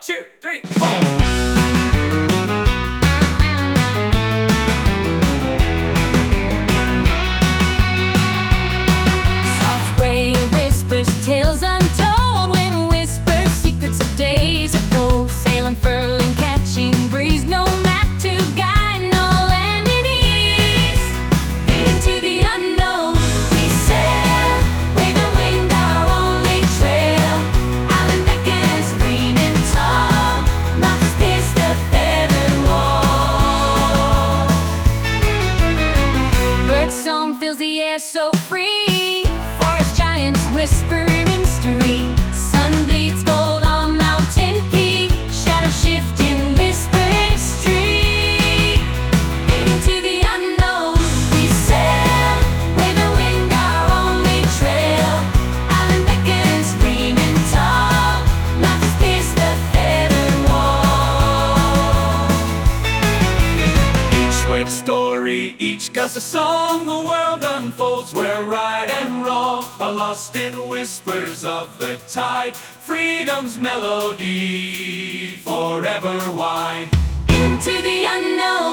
two, three, four. Tales untold when whispered secrets of days ago. Sailing, furling, catching breeze, no map to guide, no land in ease. Into the unknown we sail, waving winged our only trail. Island beckons green and tall, mountains pierce the feathered wall. Bird song fills the air so free, forest giants whisper mystery. Sun bleeds gold on mountain peak, shadow shifting, whispering street. Into the unknown we sail, waving wing our only trail. Island beckons green and tall, mountains pierce the feathered wall. Each wave story, each gust a song. The world unfolds where right and wrong are lost in whispers of the tide. Freedom's melody forever wide. Into the unknown